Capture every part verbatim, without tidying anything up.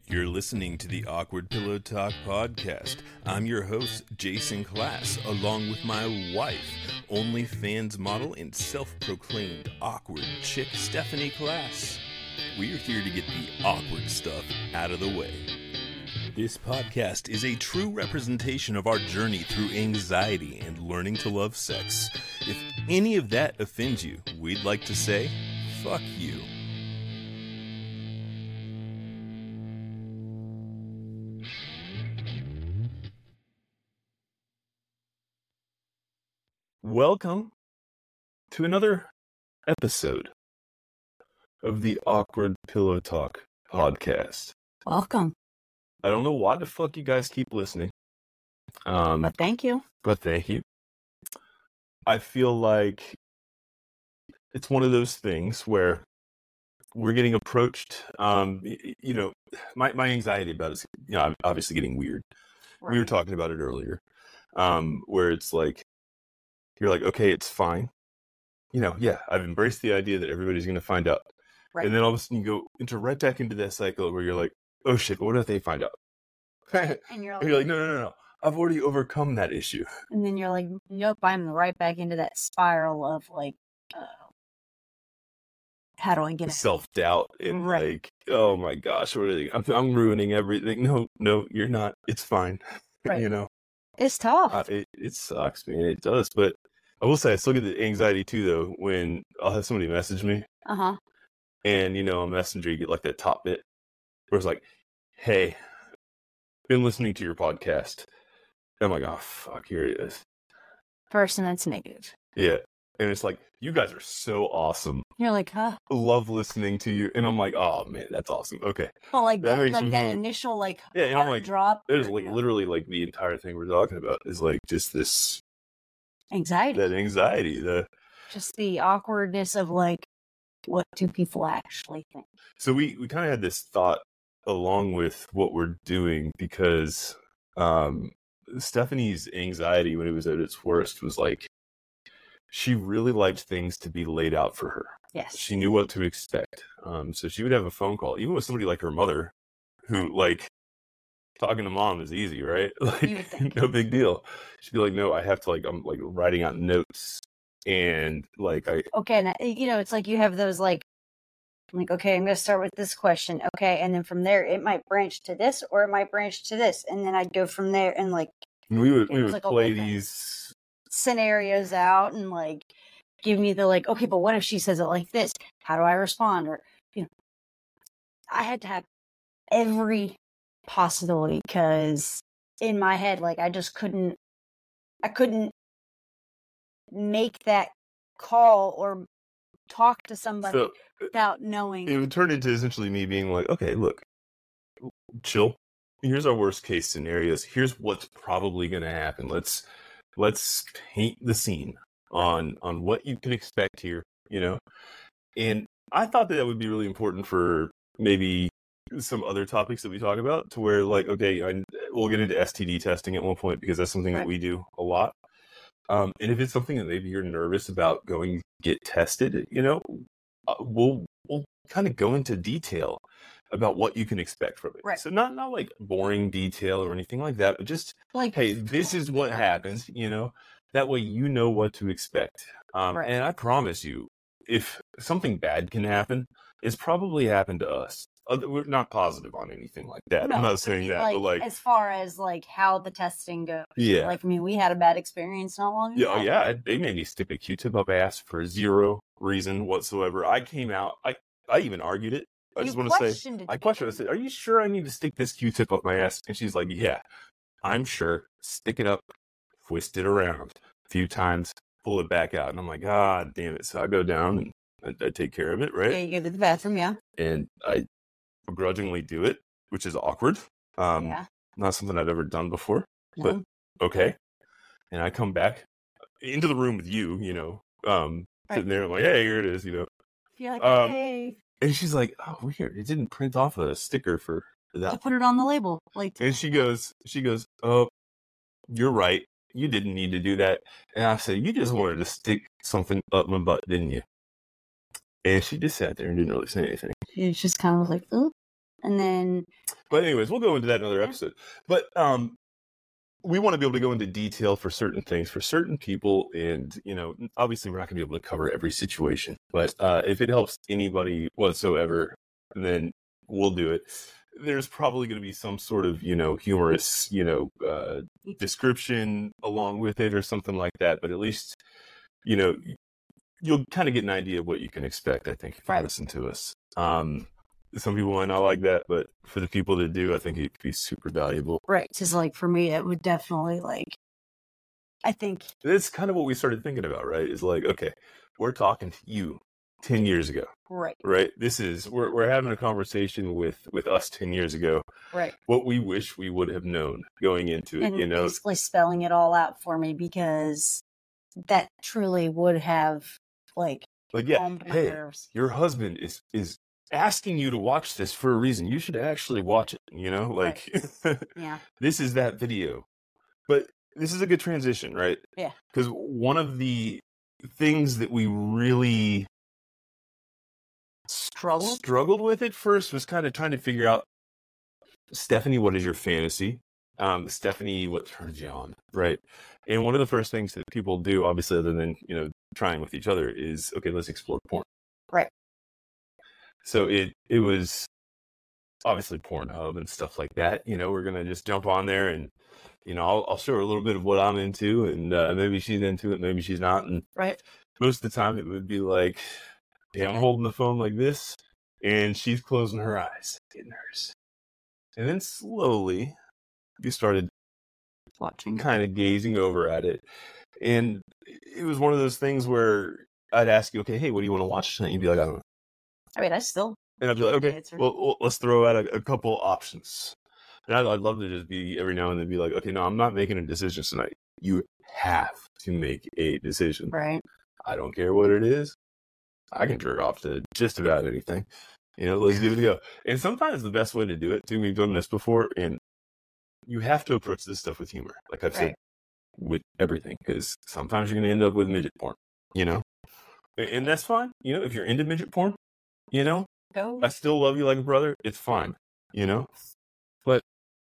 You're listening to the Awkward Pillow Talk podcast. I'm your host, Jason Class, along with my wife, OnlyFans model and self-proclaimed awkward chick, Stephanie Class. We're here to get the awkward stuff out of the way. This podcast is a true representation of our journey through anxiety and learning to love sex. If any of that offends you, we'd like to say, fuck you. Welcome to another episode of the Awkward Pillow Talk podcast. Welcome. I don't know why the fuck you guys keep listening. Um, but thank you. But thank you. I feel like it's one of those things where we're getting approached. Um, you know, my, my anxiety about it is, you know, I'm obviously getting weird. Right. We were talking about it earlier, um, where it's like, you're like, okay, it's fine. You know, yeah, I've embraced the idea that everybody's going to find out. Right. And then all of a sudden you go into right back into that cycle where you're like, oh shit, what if they find out? And you're like, and you're like no, no, no, no. I've already overcome that issue. And then you're like, nope, I'm right back into that spiral of like, uh, how do I get self-doubt and right. like, oh my gosh, what are they? I'm, I'm ruining everything. No, no, you're not. It's fine. Right. You know, it's tough. Uh, it, it sucks, man. It does. But I will say, I still get the anxiety too, though, when I'll have somebody message me. Uh huh. And, you know, on Messenger, you get like that top bit where it's like, hey, been listening to your podcast. And I'm like, oh, fuck, here it is. Person that's negative. Yeah. And it's like, you guys are so awesome. You're like, huh? Love listening to you. And I'm like, oh, man, that's awesome. Okay. Well, like that, that, like that initial, like, yeah, and I'm like, drop. There's like literally like the entire thing we're talking about is like just this anxiety. That anxiety. The Just the awkwardness of like, what do people actually think? So we, we kind of had this thought along with what we're doing because um, Stephanie's anxiety when it was at its worst was like, she really liked things to be laid out for her. Yes. She knew what to expect. Um, so she would have a phone call, even with somebody like her mother, who like talking to mom is easy, right? Like no big deal. She'd be like, no, I have to like, I'm like writing out notes and like, I, okay. And you know, it's like you have those like, like, okay, I'm going to start with this question. Okay. And then from there, it might branch to this or it might branch to this. And then I'd go from there and like, we would, we would like play these scenarios out and like give me the like, okay, but what if she says it like this? How do I respond? Or, you know, I had to have every possibility because in my head, like I just couldn't, I couldn't make that call or talk to somebody so, without knowing. It would turn into essentially me being like, okay, look, chill. Here's our worst case scenarios. Here's what's probably going to happen. Let's let's paint the scene on on what you can expect here, you know. And I thought that that would be really important for maybe some other topics that we talk about, to where like, okay, I, we'll get into S T D testing at one point because that's something right. that we do a lot. Um, and if it's something that maybe you're nervous about going to get tested, you know, uh, we'll we'll kind of go into detail about what you can expect from it. Right. So not not like boring detail or anything like that, but just like, hey, this is what happens, you know, that way you know what to expect. Um, right. And I promise you, if something bad can happen, it's probably happened to us. We're not positive on anything like that. No, I'm not saying that, like, but like as far as like how the testing goes. Yeah. Like, I mean, we had a bad experience not long ago. Yeah, yeah. They made me stick a Q-tip up ass for zero reason whatsoever. I came out. I, I even argued it. I you just want to say, I questioned. I said, "Are you sure I need to stick this Q-tip up my ass?" And she's like, "Yeah, I'm sure. Stick it up, twist it around a few times, pull it back out." And I'm like, "God damn it!" So I go down and I, I take care of it, right? Yeah, you go to the bathroom, yeah. And I begrudgingly do it, which is awkward. Um, yeah. Not something I'd ever done before, no. but okay. And I come back into the room with you, you know, um, right. sitting there. I'm like, "Hey, here it is," you know. You're like, um, "Hey." And she's like, "Oh, weird. It didn't print off a sticker for that." I put it on the label. Like, and she goes, she goes, "Oh, you're right. You didn't need to do that." And I said, "You just wanted to stick something up my butt, didn't you?" And she just sat there and didn't really say anything. She just kind of was like, "Ooh." And then But anyways, we'll go into that in another episode. But um, we want to be able to go into detail for certain things, for certain people. And, you know, obviously we're not going to be able to cover every situation. But uh, if it helps anybody whatsoever, then we'll do it. There's probably going to be some sort of, you know, humorous, you know, uh, description along with it or something like that. But at least, you know, you'll kind of get an idea of what you can expect, I think, if you Right. listen to us. Um, some people might not like that, but for the people that do, I think it could be super valuable. Right. Because, like, for me, it would definitely, like, I think. It's kind of what we started thinking about, right? Is like, okay, we're talking to you ten years ago, Right. right? This is, we're we're having a conversation with, with us ten years ago. Right. What we wish we would have known going into it, And you know? basically spelling it all out for me because that truly would have, like, Like, yeah, calmed my hey, nerves. your husband is, is asking you to watch this for a reason. You should actually watch it, you know? Like, Yeah. this is that video. But this is a good transition, right? Yeah. Because one of the things that we really Struggle. struggled with at first was kind of trying to figure out, Stephanie, what is your fantasy? Um, Stephanie, what turns you on, right? And one of the first things that people do, obviously, other than, you know, trying with each other, is, okay, let's explore porn. Right. So it it was obviously Pornhub and stuff like that. You know, we're gonna just jump on there and, you know, I'll, I'll show her a little bit of what I'm into, and uh, maybe she's into it, maybe she's not. And Right. most of the time, it would be like, hey, I'm holding the phone like this, and she's closing her eyes, getting hers. And then slowly, we started Watching. kind of gazing over at it. And it was one of those things where I'd ask you, okay, hey, what do you want to watch tonight? You'd be like, I don't know. I mean, I still. And I'd be like, okay, Answer. well, well, let's throw out a, a couple options. And I'd, I'd love to just be every now and then be like, okay, no, I'm not making a decision tonight. You have to make a decision. Right. I don't care what it is. I can jerk off to just about anything. You know, let's give it a go. And sometimes the best way to do it, too, we've done this before, and you have to approach this stuff with humor. Like I've said, Right. with everything, because sometimes you're going to end up with midget porn, you know? And that's fine. You know, if you're into midget porn, you know, Go. I still love you like a brother. It's fine, you know? But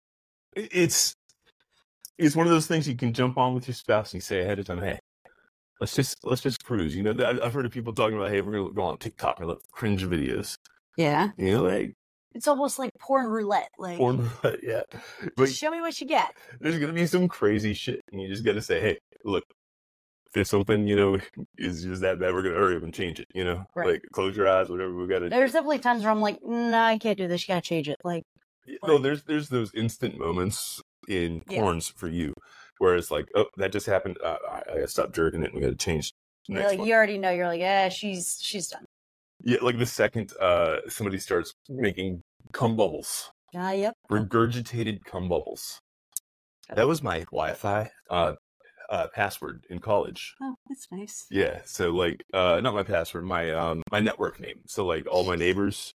it's it's one of those things you can jump on with your spouse and you say ahead of time, hey, let's just let's just cruise. You know, I've heard of people talking about, hey, we're going to go on TikTok and look cringe videos. Yeah. You know, like It's almost like porn roulette. Like, porn, yeah. But show me what you get. there's going to be some crazy shit, and you just got to say, hey, look, if there's something, you know, is just that bad, we're going to hurry up and change it, you know? Right. Like, close your eyes, whatever we got to do. There's definitely times where I'm like, no, I can't do this. You gotta change it. Like, No, there's there's those instant moments in Yeah. porns for you where it's like, oh, that just happened. Uh, I, I got to stop jerking it, and we got to change the you're next like one. you already know. You're like, yeah, she's she's done. Yeah, like the second uh, somebody starts making cum bubbles, Ah, yep. regurgitated cum bubbles. That was my Wi-Fi uh, uh, password in college. Oh, that's nice. Yeah, so like, uh, not my password, my um, my network name. So like, all my neighbors,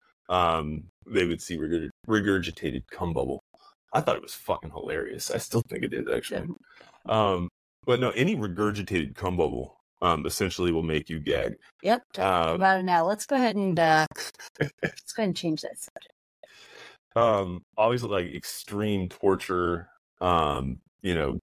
um, they would see regurg- regurgitated cum bubble. I thought it was fucking hilarious. I still think it is actually. Um, but no, any regurgitated cum bubble, um, essentially will make you gag. Yep. Talk Um, about it now. Let's go ahead and uh, let's go ahead and change that subject. um, always like extreme torture. Um, you know,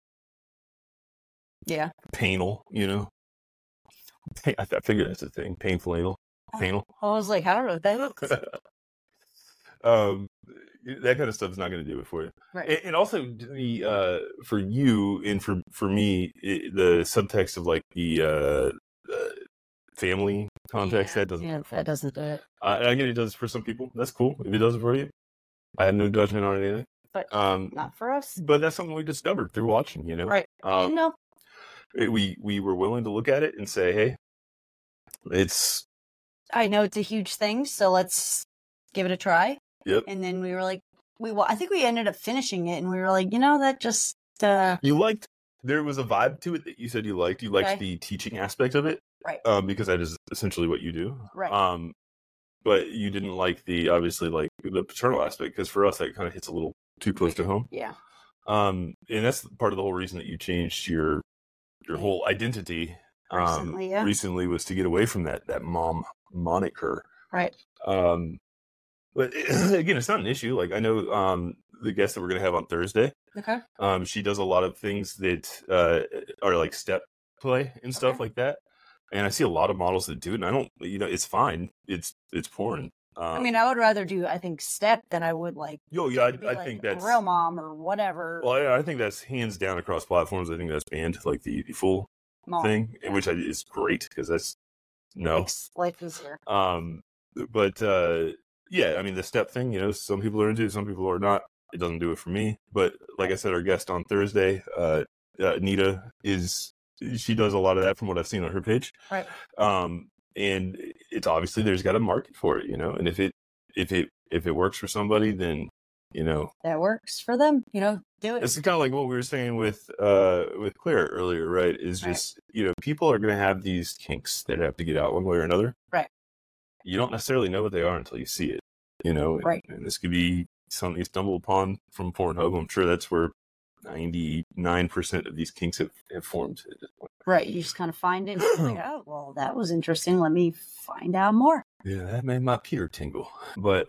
Yeah. painal. You know, I, I figured that's a thing. Painful anal. Painal. I was like, I don't know what that is. um, that kind of stuff is not going to do it for you. Right. And, and also, the uh, for you and for for me, it, the subtext of like the uh, uh, family context yeah. that doesn't. Yeah, that doesn't do it. I, I get it does for some people. That's cool if it does it for you. I have no judgment on anything. But Um, not for us. but that's something we discovered through watching. You know, Right. Um, no. it- we we were willing to look at it and say, hey, it's I know it's a huge thing, so let's give it a try. yep. And then we were like, we well, I think we ended up finishing it, and we were like, you know, that just uh, You liked. There was a vibe to it that you said you liked. You liked Okay. the teaching aspect of it, Right. Um, because that is essentially what you do, Right. Um, but you didn't like the obviously like the paternal aspect because for us that kind of hits a little too close to home. yeah, Um, and that's part of the whole reason that you changed your your whole identity um, Recently, yeah. recently was to get away from that that mom moniker. right. Um, But again, it's not an issue. Like I know um, the guest that we're gonna have on Thursday. Okay. Um, she does a lot of things that uh, are like step play and stuff Okay. like that. And I see a lot of models that do it, and I don't, you know, it's fine. It's it's porn. Um, I mean, I would rather do, I think, step than I would like. yo, yeah, I, be, I like, think a that's real mom or whatever. well, I, I think that's hands down across platforms. I think that's banned, like the, the full Mom. thing, Yeah. which I, is great because that's no. Makes life easier. Um, but uh, yeah, I mean the step thing. You know, some people are into it, some people are not. It doesn't do it for me. But like I said, our guest on Thursday, uh, uh, Nita, is she does a lot of that from what I've seen on her page. Right. Um, and it's obviously there's got a market for it, you know. And if it if it if it works for somebody, then you know that works for them. You know, do it. It's kind of like what we were saying with uh with Claire earlier, right? Is just right. you know people are going to have these kinks that have to get out one way or another. Right. You don't necessarily know what they are until you see it, you know. Right. And, and this could be something you stumble upon from Pornhub. I'm sure that's where ninety-nine percent of these kinks have, have formed at this point. Right. You just kind of find it. And like, oh, well, that was interesting. Let me find out more. Yeah, that made my Peter tingle. But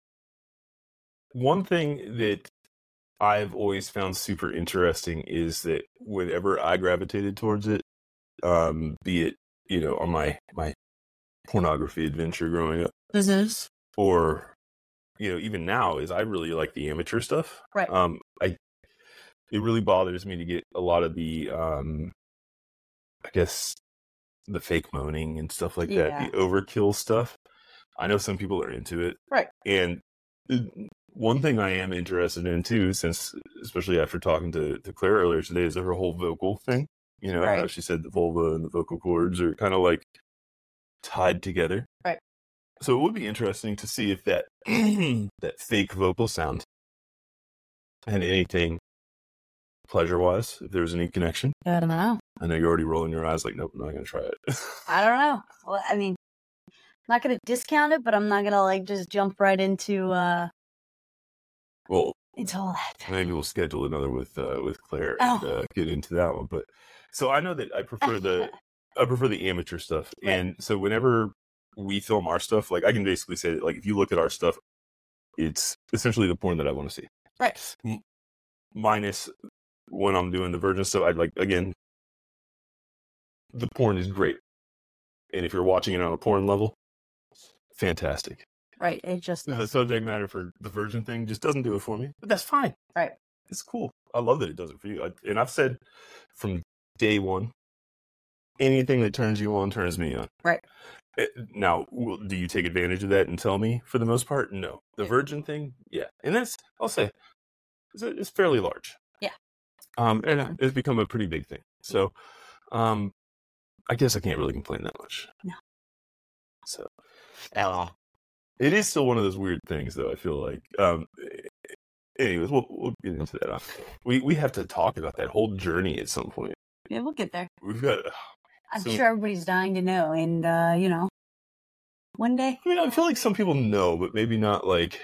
one thing that I've always found super interesting is that whenever I gravitated towards it, um, be it, you know, on my, my pornography adventure growing up, this is, or, you know, even now is I really like the amateur stuff. Right. Um, I, it really bothers me to get a lot of the, um, I guess the fake moaning and stuff like yeah. that, the overkill stuff. I know some people are into it. Right. And one thing I am interested in too, since especially after talking to, to Claire earlier today, is her whole vocal thing. You know, right. how she said the vulva and the vocal cords are kind of like tied together. Right. So it would be interesting to see if that that fake vocal sound had anything pleasure wise, if there was any connection. I don't know. I know you're already rolling your eyes like, nope, I'm not going to try it. I don't know. Well, I mean, I'm not going to discount it, but I'm not going to like just jump right into, uh, well, into all that. Maybe we'll schedule another with, uh, with Claire oh. and uh, get into that one. But so I know that I prefer the, I prefer the amateur stuff. Right. And so whenever we film our stuff, like I can basically say that, like, if you look at our stuff, it's essentially the porn that I want to see. Right. M- minus when I'm doing the virgin stuff, I'd like, again, the porn is great. And if you're watching it on a porn level, fantastic. Right. It just, the subject matter for the virgin thing just doesn't do it for me, but that's fine. Right. It's cool. I love that it does it for you. I, and I've said from day one, anything that turns you on turns me on. Right. It, now, will, do you take advantage of that and tell me for the most part? No. The yeah. virgin thing, yeah. And that's, I'll say, it's, it's fairly large. Yeah. Um, and it's become a pretty big thing. So, um, I guess I can't really complain that much. No. So, Ella. It is still one of those weird things, though, I feel like. Um, anyways, we'll, we'll get into that. We we have to talk about that whole journey at some point. Yeah, we'll get there. We've got... Oh, I'm so, sure everybody's dying to know, and, uh, you know, one day. I mean, I feel like some people know, but maybe not, like,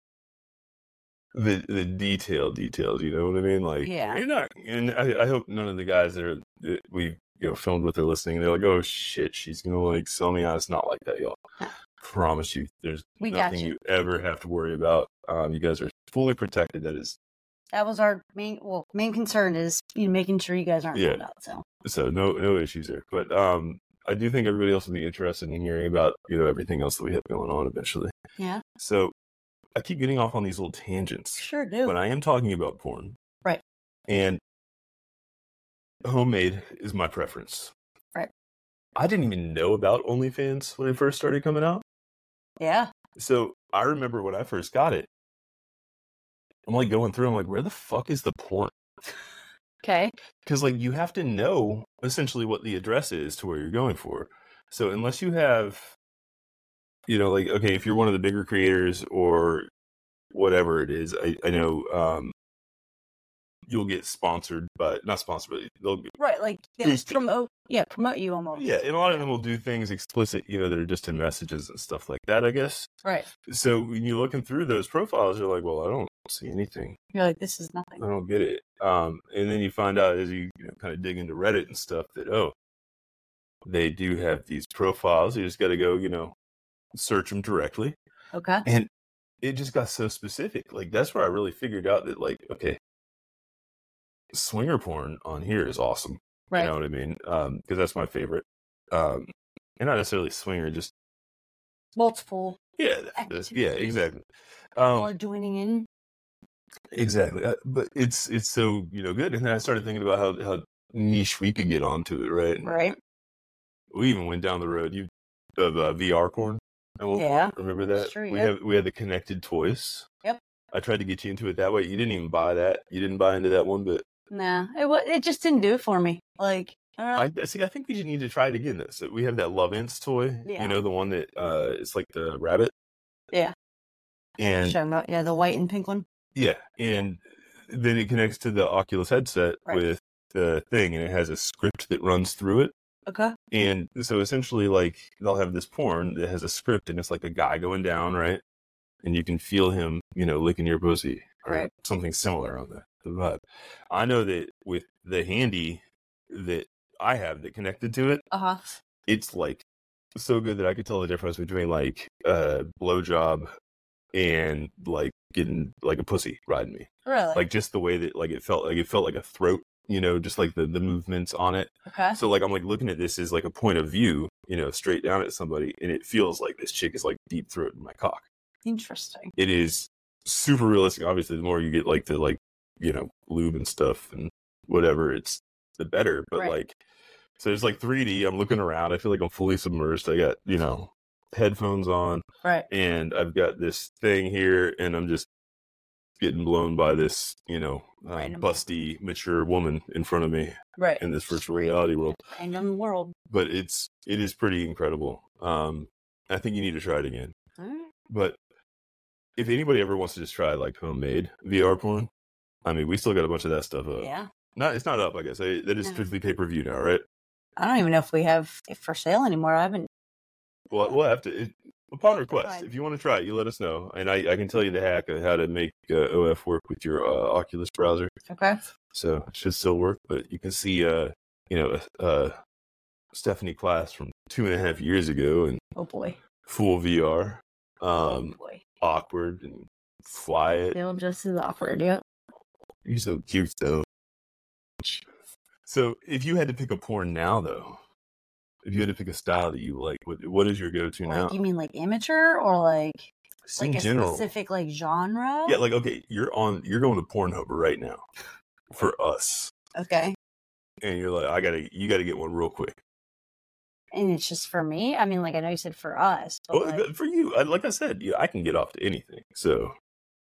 the the detail details, you know what I mean? Like, yeah. You're not, and I, I hope none of the guys that, are, that we you know filmed with are listening. They're like, oh, shit, she's going to, like, sell me out. It's not like that, y'all. Promise you, there's we nothing you. you ever have to worry about. Um, you guys are fully protected. That is, that was our main well main concern is you know, making sure you guys aren't yeah. found out. So, so no no issues there. But um, I do think everybody else will be interested in hearing about you know everything else that we have going on eventually. Yeah. So I keep getting off on these little tangents. Sure do. But I am talking about porn, right? And homemade is my preference. Right. I didn't even know about OnlyFans when it first started coming out. Yeah. So I remember when I first got it, I'm like going through, I'm like, where the fuck is the porn? Okay. Because like you have to know essentially what the address is to where you're going for. So unless you have, you know, like, okay, if you're one of the bigger creators or whatever it is, I, I know um, you'll get sponsored, but not sponsored, but they'll get right, like yeah, promote, yeah, promote you almost. Yeah, and a lot of them will do things explicit, you know, that are just in messages and stuff like that, I guess. Right. So when you're looking through those profiles, you're like, well, I don't see anything. You're like, this is nothing. I don't get it. Um, and then you find out as you, you know, kind of dig into Reddit and stuff that, oh, they do have these profiles. You just got to go, you know, search them directly. Okay. And it just got so specific. Like that's where I really figured out that like, okay, swinger porn on here is awesome. Right. You know what I mean? Um, because that's my favorite. Um, and not necessarily swinger, just multiple. Yeah, activities. yeah, exactly. Um, or joining in. Exactly, uh, but it's it's so you know good. And then I started thinking about how how niche we could get onto it, right? Right. We even went down the road you of uh, V R porn. Yeah. Remember that? Sure, we yep. have we had the connected toys. Yep. I tried to get you into it that way. You didn't even buy that. You didn't buy into that one bit. Nah, it wa- it just didn't do it for me. Like I don't know. I see. I think we just need to try it again. Though, so we have that Love Ants toy. Yeah. You know the one that uh, it's like the rabbit. Yeah. And Showing about, yeah, the white and pink one. yeah, and then it connects to the Oculus headset Right. with the thing, and it has a script that runs through it. Okay. And so essentially, like, they'll have this porn that has a script, and it's like a guy going down, right? And you can feel him, you know, licking your pussy, or Right. something similar on the, the vibe. I know that with the handy that I have that connected to it, Uh huh. it's like so good that I could tell the difference between like a blowjob and like getting like a pussy riding me. Really? Like just the way that like it felt like it felt like a throat, you know, just like the the movements on it. Okay. So like I'm like looking at this as like a point of view, you know, straight down at somebody, and it feels like this chick is like deep throating my cock. Interesting. It is super realistic. Obviously, the more you get like the like, you know, lube and stuff and whatever, it's the better. But Right. like so there's like three D, I'm looking around, I feel like I'm fully submerged. I got, you know, headphones on, Right. and I've got this thing here, and I'm just getting blown by this, you know, uh, Random. busty, mature woman in front of me Right. in this virtual reality world. Random world. But it's it is pretty incredible. Um, I think you need to try it again. All right. But if anybody ever wants to just try like homemade V R porn, I mean, we still got a bunch of that stuff up. Yeah. Not it's not up, I guess. I, that is No. strictly pay per view now, right? I don't even know if we have it for sale anymore. I haven't. Well, we'll have to. It, upon request, Fine. if you want to try it, you let us know, and I, I can tell you the hack of how to make uh, O F work with your uh, Oculus browser. Okay. So it should still work, but you can see, uh, you know, uh, Stephanie Class from two and a half years ago and Oh boy. full V R, Oh um, boy. awkward and fly it. Still just as awkward. Yep. You're so cute, though. So if you had to pick a porn now, though, if you had to pick a style that you like, what what is your go-to now? Like you mean like amateur or like Just like in a general. specific like genre? Yeah, like okay, you're on, you're going to Pornhub right now for us, Okay. and you're like, I gotta, you gotta get one real quick. And it's just for me. I mean, like I know you said for us, but Oh, like, but for you, I- like I said, yeah, I can get off to anything. So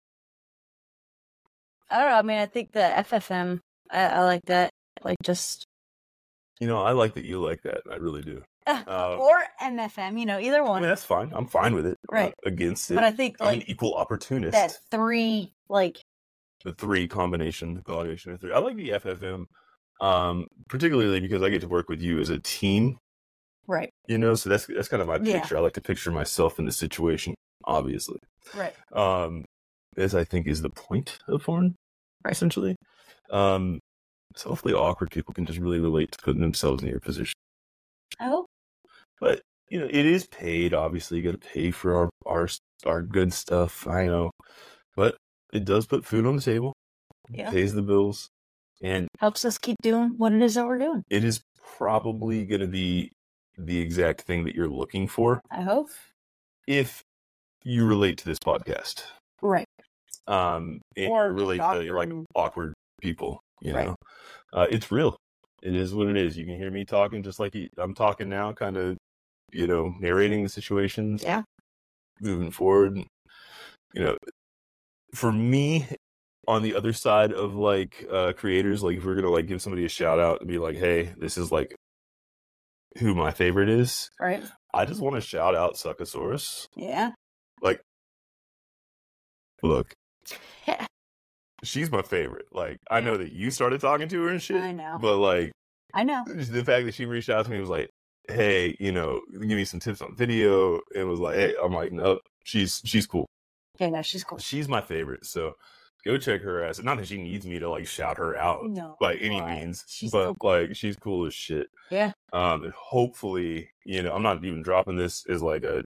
I don't know. I mean, I think the F F M. I, I like that. Like just you know, I like that you like that. I really do. uh, Uh, or M F M. You know, either I one. mean, that's fine. I'm fine with it. I'm Right. not against it. But I think I'm an like equal opportunist. that three, like The three combination, the combination of three. I like the F F M, um, particularly because I get to work with you as a team. right, You know, so that's that's kind of my Yeah. picture. I like to picture myself in the situation, obviously, right, um, as I think is the point of porn, Right. essentially. Um, so hopefully, awkward people can just really relate to putting themselves in your position. I hope. But you know, it is paid. Obviously, you got to pay for our our our good stuff. I know, but it does put food on the table. Yeah. Pays the bills, and Helps us keep doing what it is that we're doing. it is probably going to be the exact thing that you're looking for I hope. if you relate to this podcast. Right. Um, and Or relate to you're like awkward. awkward people, you Right. know. Uh, it's real. It is what it is. You can hear me talking just like I'm talking now, kind of, you know, narrating the situations, Yeah. moving forward. You know, for me, on the other side of like uh, creators, like if we're gonna like give somebody a shout out and be like, "Hey, this is like who my favorite is," Right. I just want to shout out Suckosaurus. Yeah. Like, look, Yeah. she's my favorite. Like, I know that you started talking to her and shit, I know. but like I know. the fact that she reached out to me was like, "Hey, you know, give me some tips on video," and was like, "Hey," I'm like, "No, she's she's cool. Yeah. No, she's cool. She's my favorite." So go check her ass. Not that she needs me to like shout her out No. by any but means, She's but so cool. like she's cool as shit. Yeah. Um, and hopefully, you know, I'm not even dropping this as like a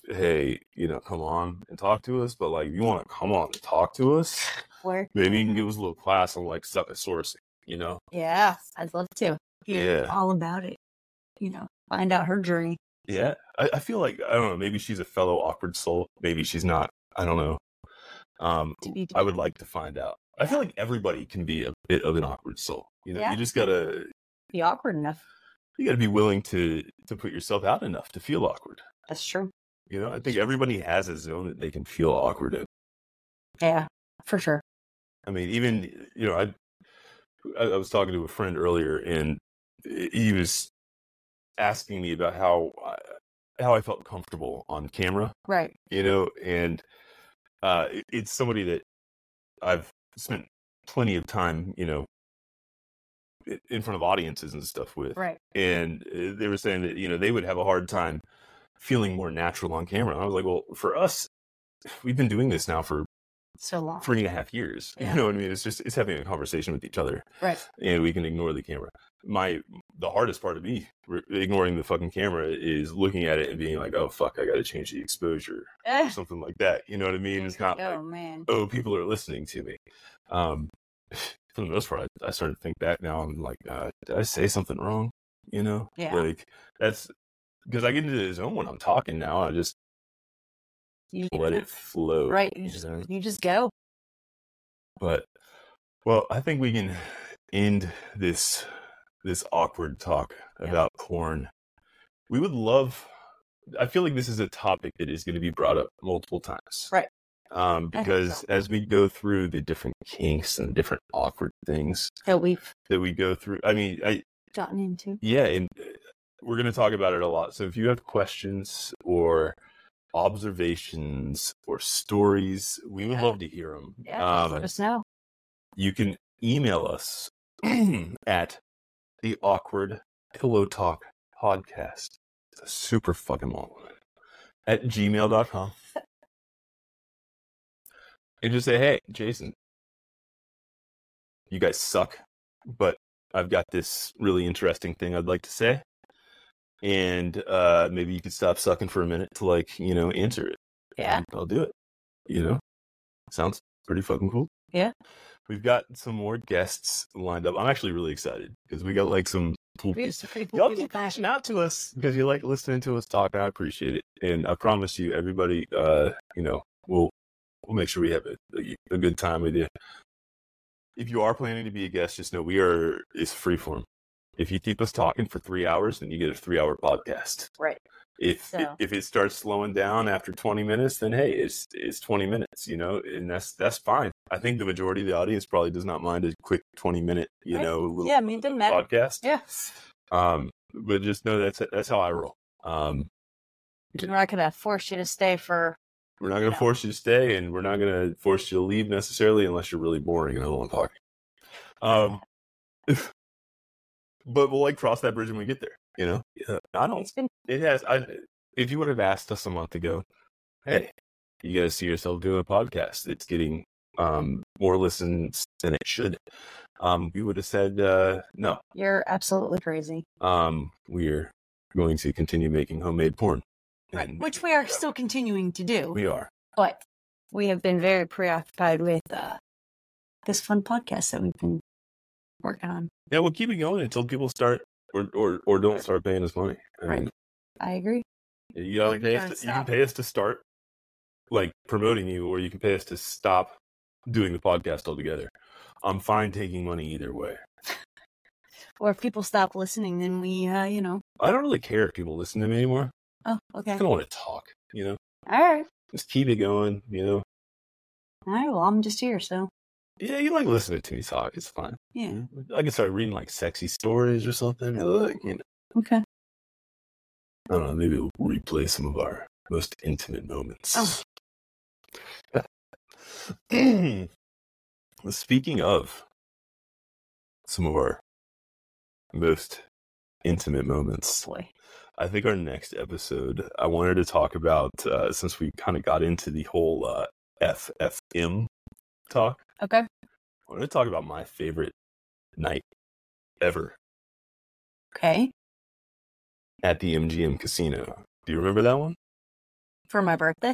hey, you know, come on and talk to us, but like, if you want to come on and talk to us, Where? maybe you can give us a little class on like sucker sourcing, you know? Yeah, I'd love to hear Yeah. all about it. You know, find out her journey. Yeah. I, I feel like, I don't know, maybe she's a fellow awkward soul. Maybe she's not. I don't know. Um, To be I would like to find out. I feel like everybody can be a bit of an awkward soul. You know, Yeah. you just gotta Be awkward enough. you gotta be willing to to put yourself out enough to feel awkward. That's true. You know, I think everybody has a zone that they can feel awkward in. Yeah, for sure. I mean, even you know, I I I was talking to a friend earlier, and he was asking me about how I, how I felt comfortable on camera. Right. You know, and uh, it, it's somebody that I've spent plenty of time, you know, i- in front of audiences and stuff with. Right. And uh, they were saying that, you know, they would have a hard time feeling more natural on camera. And I was like, well, for us, we've been doing this now for So long. three and a half years. Yeah. You know what I mean? It's just, it's having a conversation with each other. Right. And we can ignore the camera. My, the hardest part of me re- ignoring the fucking camera is looking at it and being like, oh, fuck, I got to change the exposure. Eh. Or something like that. You know what I mean? It's not Oh like, man. oh, people are listening to me. Um, for the most part, I, I started to think back now. I'm like, uh, did I say something wrong? You know? Yeah. Like, that's because I get into the zone when I'm talking now. I just You let it flow. Right. You you just, know? you just go. But, well, I think we can end this this awkward talk Yeah. about porn. We would love. I feel like this is a topic that is going to be brought up multiple times. Right. Um, I think because so. as we go through the different kinks and different awkward things That we've that we go through, I mean, I gotten into. yeah, and uh, we're going to talk about it a lot. So if you have questions or observations or stories, we would Yeah. love to hear them. Yeah. Um, Let us know. you can email us at the Awkward Pillow Talk Podcast. It's a super fucking long one. At gmail dot com. And just say, hey, Jason, you guys suck, but I've got this really interesting thing I'd like to say. And uh, maybe you could stop sucking for a minute to, like, you know, answer it. Yeah. And I'll do it. You know? Sounds pretty fucking cool. Yeah. We've got some more guests lined up. I'm actually really excited because we got, like, some cool We have some pretty cool Y'all people. keep flashing out to us because you like listening to us talk. I appreciate it. And I promise you, everybody, uh, you know, we'll we'll make sure we have a, a, a good time with you. If you are planning to be a guest, just know we are, it's freeform. If you keep us talking for three hours, then you get a three hour podcast. Right. If So- if it starts slowing down after twenty minutes, then hey, it's it's twenty minutes, you know, and that's that's fine. I think the majority of the audience probably does not mind a quick twenty minute, you Right. know, little Yeah, I mean, it doesn't matter. podcast. Yeah. Um, but just know that's that's how I roll. Um, We're not gonna force you to stay for. we're not going to No. force you to stay, and we're not going to force you to leave necessarily, unless you're really boring and I don't want to talk. Um, but we'll like cross that bridge when we get there. You know, yeah, I don't. It's been It has. I if you would have asked us a month ago, hey, you guys see yourself doing a podcast? It's getting um more listens than it should. Um, we would have said uh, no. You're absolutely crazy. Um, we're going to continue making homemade porn. Right. And Which we are still continuing to do, we are. but we have been very preoccupied with uh, this fun podcast that we've been working on. Yeah, we'll keep it going until people start or or, or don't start paying us money. I Right. mean, I agree. you know, pay us Don't to, you can stop. pay us to start like promoting you, or you can pay us to stop doing the podcast altogether. I'm fine taking money either way. Or if people stop listening, then we, uh, you know. I don't really care if people listen to me anymore. Oh, I okay. don't want to talk, you know. All right. Just keep it going, you know. All right. Well, I'm just here, so Yeah, you like listening to me talk. It's fine. yeah. I can start reading like sexy stories or something. Like, you know, Okay. I don't know. Maybe we'll replay some of our most intimate moments. Oh. Speaking of some of our most intimate moments, Boy. I think our next episode, I wanted to talk about, uh, since we kind of got into the whole uh, F F M talk, Okay. I wanted to talk about my favorite night ever Okay. at the M G M Casino. Do you remember that one? For my birthday?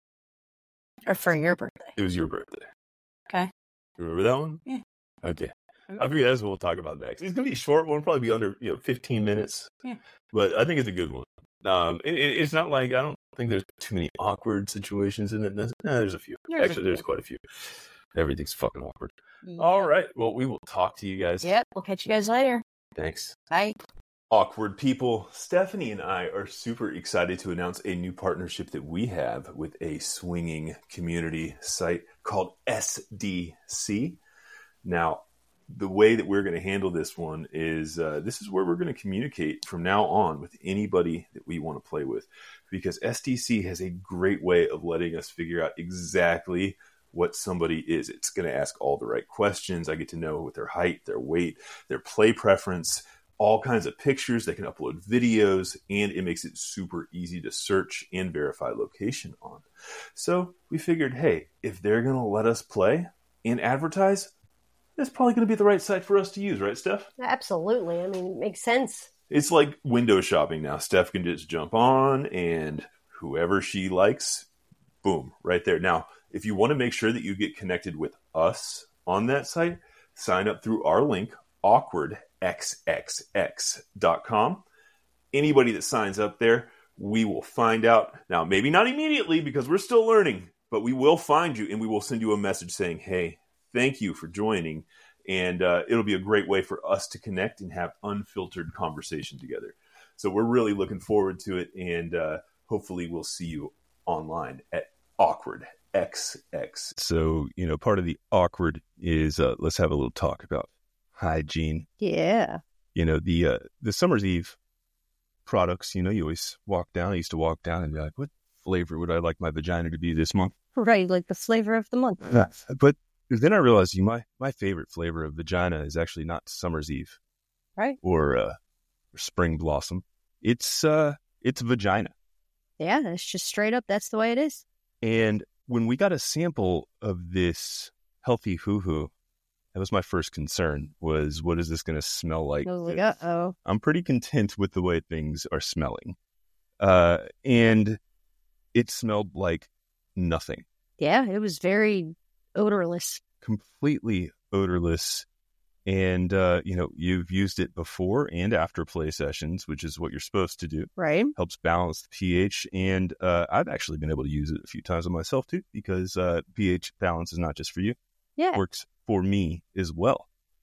Or for your birthday? It was your birthday. Okay. You remember that one? Yeah. Okay. I figure that's what we'll talk about next. It's gonna be a short one, probably be under you know fifteen minutes. Yeah. But I think it's a good one. Um, it, it, it's not like I don't think there's too many awkward situations in it. No, there's a few. There's Actually, a there's few. quite a few. Everything's fucking awkward. Yeah. All right. Well, we will talk to you guys. Yep. We'll catch you guys later. Thanks. Bye. Awkward people. Stephanie and I are super excited to announce a new partnership that we have with a swinging community site called S D C. Now, the way that we're going to handle this one is uh, this is where we're going to communicate from now on with anybody that we want to play with, because S D C has a great way of letting us figure out exactly what somebody is. It's going to ask all the right questions. I get to know what their height, their weight, their play preference, all kinds of pictures. They can upload videos, and it makes it super easy to search and verify location on. So we figured, hey, if they're going to let us play and advertise, that's probably going to be the right site for us to use, right, Steph? Absolutely. I mean, it makes sense. It's like window shopping now. Steph can just jump on, and whoever she likes, boom, right there. Now, if you want to make sure that you get connected with us on that site, sign up through our link, awkward x x x dot com. Anybody that signs up there, we will find out. Now, maybe not immediately because we're still learning, but we will find you, and we will send you a message saying, hey, thank you for joining, and uh, it'll be a great way for us to connect and have unfiltered conversation together. So we're really looking forward to it, and uh, hopefully we'll see you online at Awkward X X. So, you know, part of the awkward is uh, let's have a little talk about hygiene. Yeah. You know, the uh, the Summer's Eve products, you know, you always walk down. I used to walk down and be like, what flavor would I like my vagina to be this month? Right, like the flavor of the month. But then I realized you, my, my favorite flavor of vagina is actually not Summer's Eve. Right. Or, uh, or Spring Blossom. It's uh, it's vagina. Yeah, it's just straight up. That's the way it is. And when we got a sample of this Healthy Hoo Hoo, that was my first concern, was what is this going to smell like? I was like, uh-oh. I'm pretty content with the way things are smelling. Uh, and it smelled like nothing. Yeah, it was very odorless. Completely odorless. And, uh, you know, you've used it before and after play sessions, which is what you're supposed to do. Right. Helps balance the pH. And uh, I've actually been able to use it a few times on myself, too, because uh, pH balance is not just for you. Yeah. It works for me as well.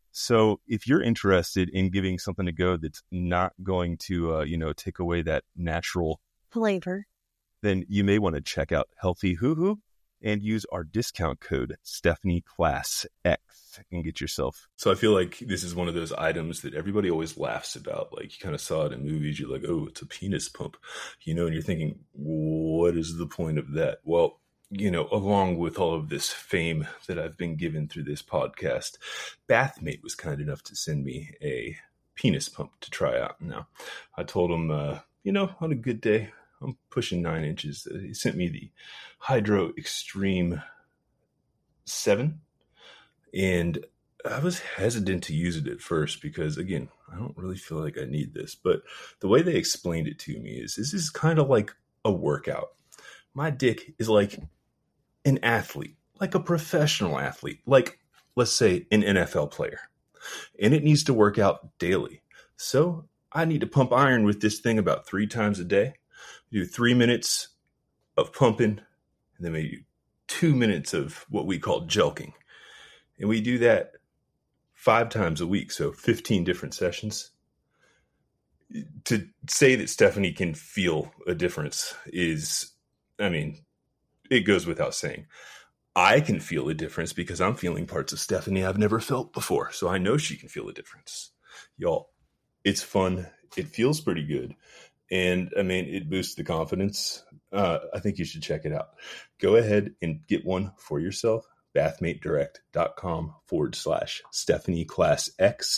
So if you're interested in giving something a go that's not going to, uh, you know, take away that natural flavor, then you may want to check out Healthy Hoo Hoo and use our discount code Stephanie Class X and get yourself. So I feel like this is one of those items that everybody always laughs about. Like, you kind of saw it in movies. You're like, oh, it's a penis pump, you know, and you're thinking, what is the point of that? Well, you know, along with all of this fame that I've been given through this podcast, Bathmate was kind enough to send me a penis pump to try out. Now, I told him, uh, you know, on a good day, I'm pushing nine inches. He sent me the Hydro Extreme seven, and I was hesitant to use it at first because, again, I don't really feel like I need this. But the way they explained it to me is this is kind of like a workout. My dick is like an athlete, like a professional athlete, like, let's say, an N F L player, and it needs to work out daily. So I need to pump iron with this thing about three times a day. Do three minutes of pumping, and then maybe two minutes of what we call jelking. And we do that five times a week, so fifteen different sessions. To say that Stephanie can feel a difference is, I mean, it goes without saying. I can feel a difference because I'm feeling parts of Stephanie I've never felt before, so I know she can feel a difference. Y'all, it's fun. It feels pretty good. And, I mean, it boosts the confidence. Uh, I think you should check it out. Go ahead and get one for yourself. bathmatedirect.com forward slash Stephanie Class X.